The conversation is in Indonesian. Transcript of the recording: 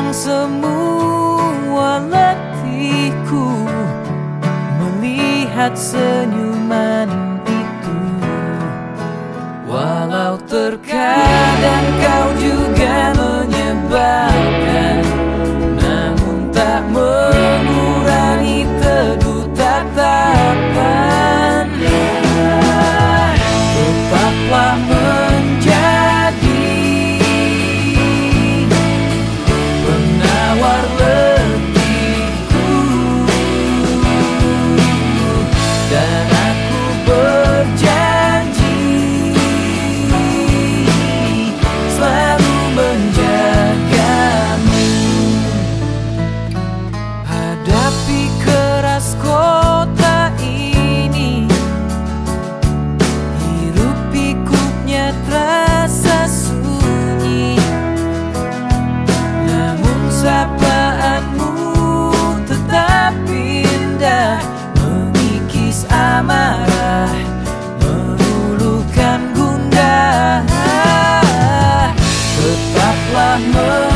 hilang semua letihku melihat senyuman itu. Walau terkadang kau juga menyebalkan, namun tak mengurangi teduh tatapan. Tetaplah menjadi penawar letihku, dan aku berjanji selalu menjagamu. Hadapi keras kota ini, hirup pikuknya terasa sunyi, namun sapaanmu tetap indah, mengikis amarah, meluluhkan gundah. Tetaplah